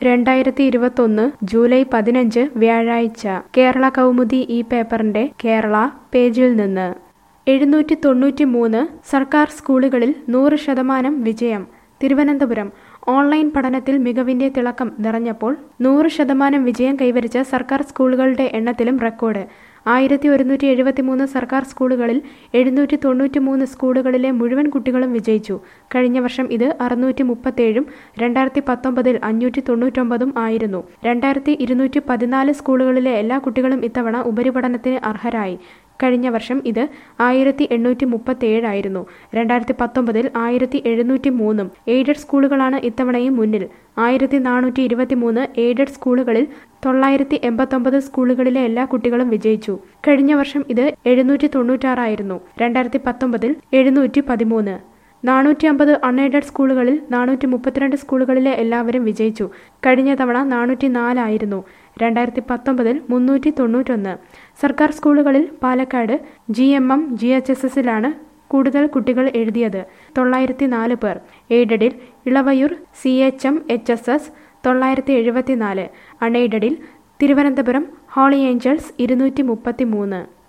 2021 July 15 വ്യാഴാഴ്ച കേരള കൗമുദി ഈ പേപ്പറിന്റെ കേരള പേജിൽ നിന്ന് 793 സർക്കാർ സ്കൂളുകളിൽ 100% വിജയം. തിരുവനന്തപുരം ഓൺലൈൻ പഠനത്തിൽ മികവിന്റെ തിളക്കം നിറഞ്ഞപ്പോൾ 100% വിജയം കൈവരിച്ച സർക്കാർ സ്കൂളുകളുടെ എണ്ണത്തിലും റെക്കോർഡ്. 1173 സർക്കാർ സ്കൂളുകളിൽ 793 സ്കൂളുകളിലെ മുഴുവൻ കുട്ടികളും വിജയിച്ചു. കഴിഞ്ഞ വർഷം ഇത് 637ഉം 2019 599ഉം ആയിരുന്നു. 2214 സ്കൂളുകളിലെ എല്ലാ കുട്ടികളും ഇത്തവണ ഉപരിപഠനത്തിന് അർഹരായി. കഴിഞ്ഞ വർഷം ഇത് 1837 ആയിരുന്നു. 2019 1703ഉം. എയ്ഡഡ് സ്കൂളുകളാണ് ഇത്തവണയും മുന്നിൽ. 1423 എയ്ഡഡ് സ്കൂളുകളിൽ 989 സ്കൂളുകളിലെ എല്ലാ കുട്ടികളും വിജയിച്ചു. കഴിഞ്ഞ വർഷം ഇത് 796 ആയിരുന്നു. 2019 713. 450 അൺഎയ്ഡഡ് സ്കൂളുകളിൽ 432 സ്കൂളുകളിലെ എല്ലാവരും വിജയിച്ചു. കഴിഞ്ഞ തവണ 404 ആയിരുന്നു. 2019 391. സർക്കാർ സ്കൂളുകളിൽ പാലക്കാട് GMM GHSSലാണ് കൂടുതൽ കുട്ടികൾ എഴുതിയത്, 904 പേർ. എയ്ഡഡിൽ ഇളവയൂർ CHM HSS 974. അൺഎയ്ഡഡിൽ തിരുവനന്തപുരം ഹോളി ഏഞ്ചൽസ് 233.